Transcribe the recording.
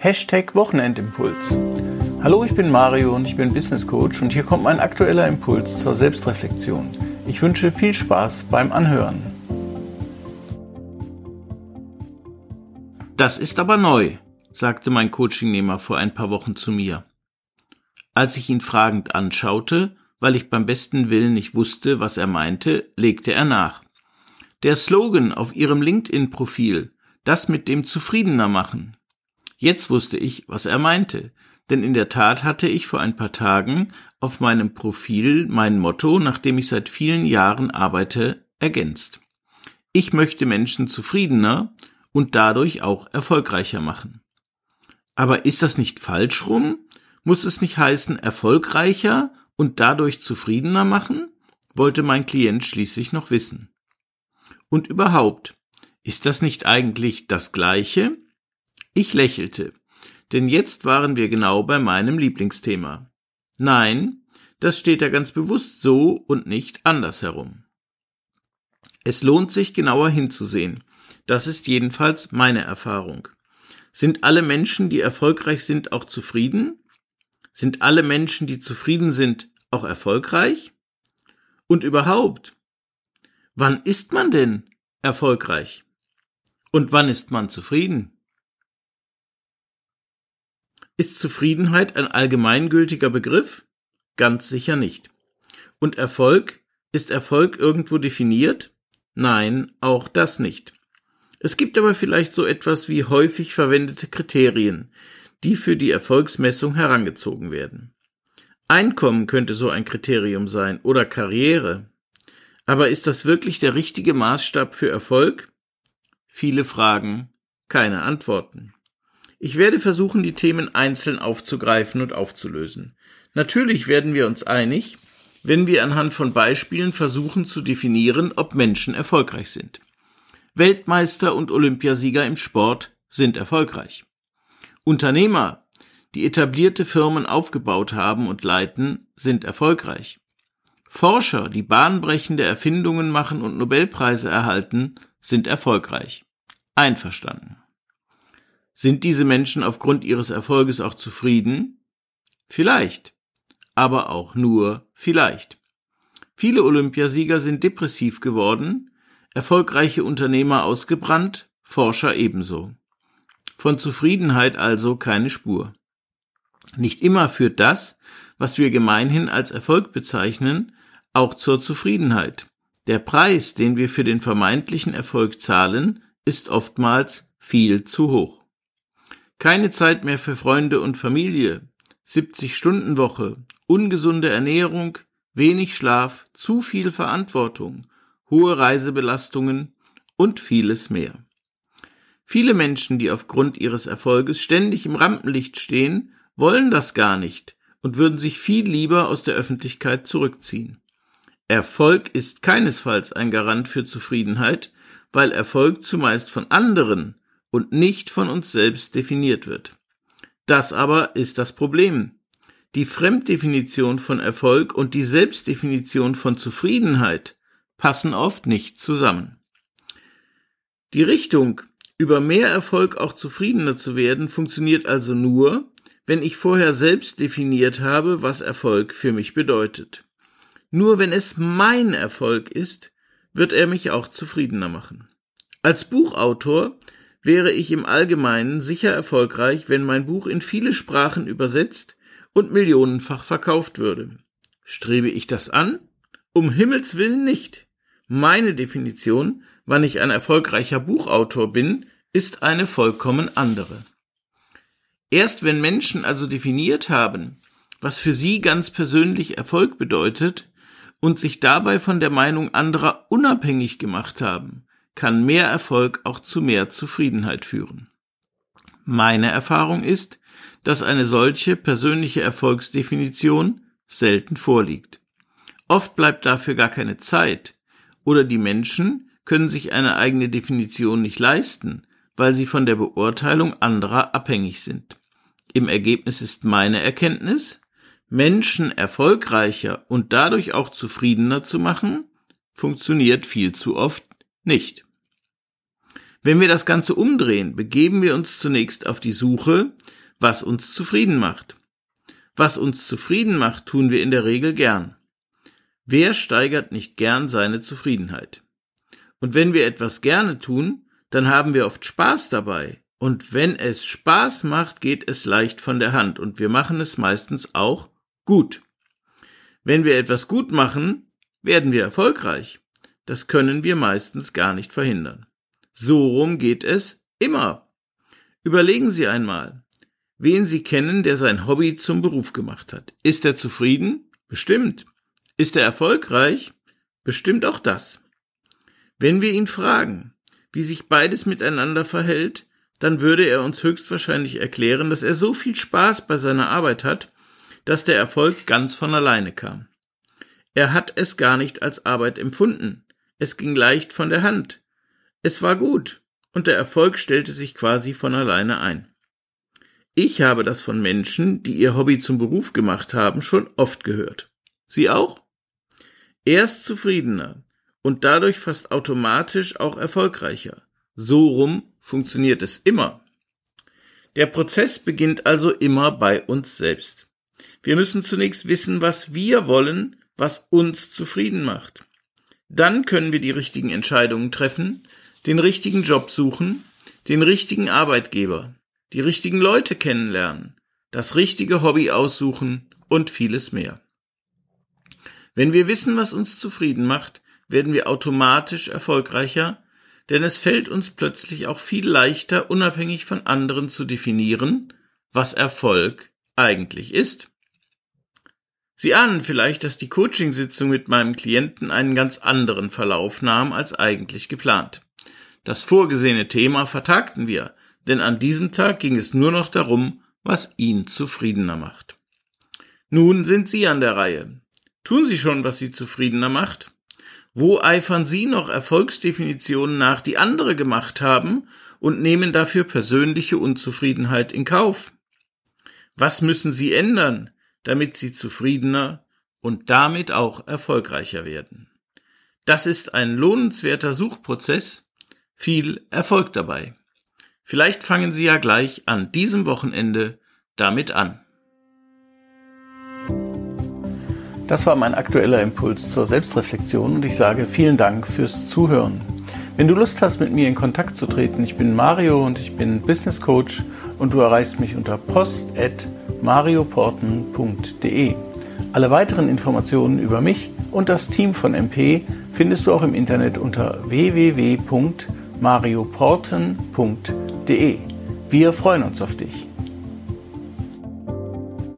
#Wochenendimpuls. Hallo, ich bin Mario und ich bin Business Coach und hier kommt mein aktueller Impuls zur Selbstreflexion. Ich wünsche viel Spaß beim Anhören. Das ist aber neu, sagte mein Coachingnehmer vor ein paar Wochen zu mir. Als ich ihn fragend anschaute, weil ich beim besten Willen nicht wusste, was er meinte, legte er nach. Der Slogan auf Ihrem LinkedIn-Profil, das mit dem Zufriedener machen. Jetzt wusste ich, was er meinte, denn in der Tat hatte ich vor ein paar Tagen auf meinem Profil mein Motto, nach dem ich seit vielen Jahren arbeite, ergänzt. Ich möchte Menschen zufriedener und dadurch auch erfolgreicher machen. Aber ist das nicht falsch rum? Muss es nicht heißen erfolgreicher und dadurch zufriedener machen? Wollte mein Klient schließlich noch wissen. Und überhaupt, ist das nicht eigentlich das Gleiche? Ich lächelte, denn jetzt waren wir genau bei meinem Lieblingsthema. Nein, das steht ja ganz bewusst so und nicht andersherum. Es lohnt sich, genauer hinzusehen. Das ist jedenfalls meine Erfahrung. Sind alle Menschen, die erfolgreich sind, auch zufrieden? Sind alle Menschen, die zufrieden sind, auch erfolgreich? Und überhaupt, wann ist man denn erfolgreich? Und wann ist man zufrieden? Ist Zufriedenheit ein allgemeingültiger Begriff? Ganz sicher nicht. Und Erfolg? Ist Erfolg irgendwo definiert? Nein, auch das nicht. Es gibt aber vielleicht so etwas wie häufig verwendete Kriterien, die für die Erfolgsmessung herangezogen werden. Einkommen könnte so ein Kriterium sein oder Karriere. Aber ist das wirklich der richtige Maßstab für Erfolg? Viele Fragen, keine Antworten. Ich werde versuchen, die Themen einzeln aufzugreifen und aufzulösen. Natürlich werden wir uns einig, wenn wir anhand von Beispielen versuchen zu definieren, ob Menschen erfolgreich sind. Weltmeister und Olympiasieger im Sport sind erfolgreich. Unternehmer, die etablierte Firmen aufgebaut haben und leiten, sind erfolgreich. Forscher, die bahnbrechende Erfindungen machen und Nobelpreise erhalten, sind erfolgreich. Einverstanden. Sind diese Menschen aufgrund ihres Erfolges auch zufrieden? Vielleicht, aber auch nur vielleicht. Viele Olympiasieger sind depressiv geworden, erfolgreiche Unternehmer ausgebrannt, Forscher ebenso. Von Zufriedenheit also keine Spur. Nicht immer führt das, was wir gemeinhin als Erfolg bezeichnen, auch zur Zufriedenheit. Der Preis, den wir für den vermeintlichen Erfolg zahlen, ist oftmals viel zu hoch. Keine Zeit mehr für Freunde und Familie, 70-Stunden-Woche, ungesunde Ernährung, wenig Schlaf, zu viel Verantwortung, hohe Reisebelastungen und vieles mehr. Viele Menschen, die aufgrund ihres Erfolges ständig im Rampenlicht stehen, wollen das gar nicht und würden sich viel lieber aus der Öffentlichkeit zurückziehen. Erfolg ist keinesfalls ein Garant für Zufriedenheit, weil Erfolg zumeist von anderen und nicht von uns selbst definiert wird. Das aber ist das Problem. Die Fremddefinition von Erfolg und die Selbstdefinition von Zufriedenheit passen oft nicht zusammen. Die Richtung, über mehr Erfolg auch zufriedener zu werden, funktioniert also nur, wenn ich vorher selbst definiert habe, was Erfolg für mich bedeutet. Nur wenn es mein Erfolg ist, wird er mich auch zufriedener machen. Als Buchautor wäre ich im Allgemeinen sicher erfolgreich, wenn mein Buch in viele Sprachen übersetzt und millionenfach verkauft würde. Strebe ich das an? Um Himmels Willen nicht. Meine Definition, wann ich ein erfolgreicher Buchautor bin, ist eine vollkommen andere. Erst wenn Menschen also definiert haben, was für sie ganz persönlich Erfolg bedeutet und sich dabei von der Meinung anderer unabhängig gemacht haben, kann mehr Erfolg auch zu mehr Zufriedenheit führen. Meine Erfahrung ist, dass eine solche persönliche Erfolgsdefinition selten vorliegt. Oft bleibt dafür gar keine Zeit oder die Menschen können sich eine eigene Definition nicht leisten, weil sie von der Beurteilung anderer abhängig sind. Im Ergebnis ist meine Erkenntnis, Menschen erfolgreicher und dadurch auch zufriedener zu machen, funktioniert viel zu oft nicht. Wenn wir das Ganze umdrehen, begeben wir uns zunächst auf die Suche, was uns zufrieden macht. Was uns zufrieden macht, tun wir in der Regel gern. Wer steigert nicht gern seine Zufriedenheit? Und wenn wir etwas gerne tun, dann haben wir oft Spaß dabei. Und wenn es Spaß macht, geht es leicht von der Hand und wir machen es meistens auch gut. Wenn wir etwas gut machen, werden wir erfolgreich. Das können wir meistens gar nicht verhindern. So rum geht es immer. Überlegen Sie einmal, wen Sie kennen, der sein Hobby zum Beruf gemacht hat. Ist er zufrieden? Bestimmt. Ist er erfolgreich? Bestimmt auch das. Wenn wir ihn fragen, wie sich beides miteinander verhält, dann würde er uns höchstwahrscheinlich erklären, dass er so viel Spaß bei seiner Arbeit hat, dass der Erfolg ganz von alleine kam. Er hat es gar nicht als Arbeit empfunden. Es ging leicht von der Hand. Es war gut und der Erfolg stellte sich quasi von alleine ein. Ich habe das von Menschen, die ihr Hobby zum Beruf gemacht haben, schon oft gehört. Sie auch? Er ist zufriedener und dadurch fast automatisch auch erfolgreicher. So rum funktioniert es immer. Der Prozess beginnt also immer bei uns selbst. Wir müssen zunächst wissen, was wir wollen, was uns zufrieden macht. Dann können wir die richtigen Entscheidungen treffen, den richtigen Job suchen, den richtigen Arbeitgeber, die richtigen Leute kennenlernen, das richtige Hobby aussuchen und vieles mehr. Wenn wir wissen, was uns zufrieden macht, werden wir automatisch erfolgreicher, denn es fällt uns plötzlich auch viel leichter, unabhängig von anderen zu definieren, was Erfolg eigentlich ist. Sie ahnen vielleicht, dass die Coachingsitzung mit meinem Klienten einen ganz anderen Verlauf nahm als eigentlich geplant. Das vorgesehene Thema vertagten wir, denn an diesem Tag ging es nur noch darum, was ihn zufriedener macht. Nun sind Sie an der Reihe. Tun Sie schon, was Sie zufriedener macht? Wo eifern Sie noch Erfolgsdefinitionen nach, die andere gemacht haben und nehmen dafür persönliche Unzufriedenheit in Kauf? Was müssen Sie ändern, damit Sie zufriedener und damit auch erfolgreicher werden? Das ist ein lohnenswerter Suchprozess, viel Erfolg dabei. Vielleicht fangen Sie ja gleich an diesem Wochenende damit an. Das war mein aktueller Impuls zur Selbstreflexion und ich sage vielen Dank fürs Zuhören. Wenn du Lust hast, mit mir in Kontakt zu treten, ich bin Mario und ich bin Business Coach und du erreichst mich unter post@marioporten.de. Alle weiteren Informationen über mich und das Team von MP findest du auch im Internet unter www.marioporten.de. Wir freuen uns auf dich.